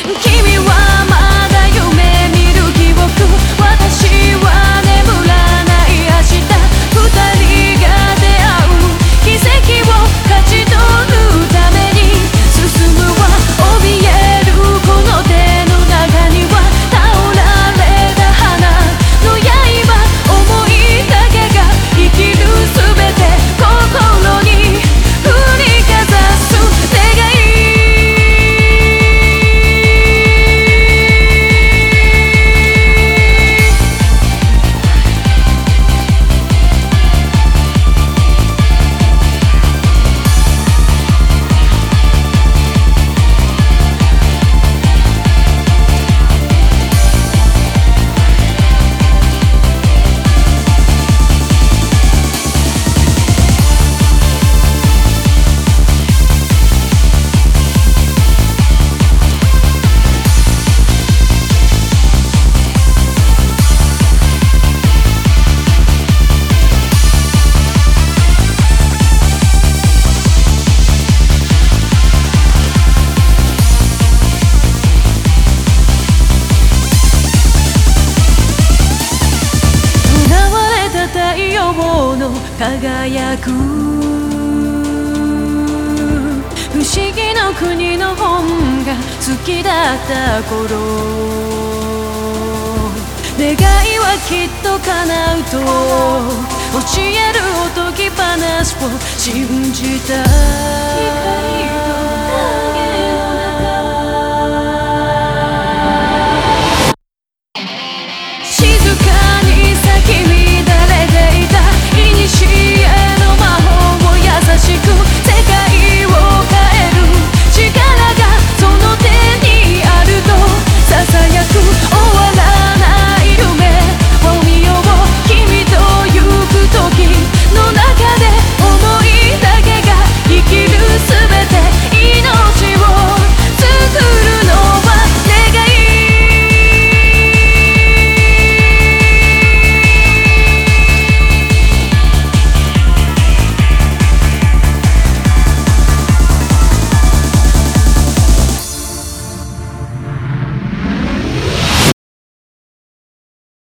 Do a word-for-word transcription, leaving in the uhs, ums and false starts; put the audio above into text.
君はまだ夢見る記憶、私は眠らない明日、二人が出会う奇跡を勝ち取るために進むは怯えるこの手の中には倒られた花の刃、思いだけが生きるすべて心に振りかざす願い。太陽の輝く不思議の国の本が好きだった頃、願いはきっと叶うと教えるおとぎ話を信じた。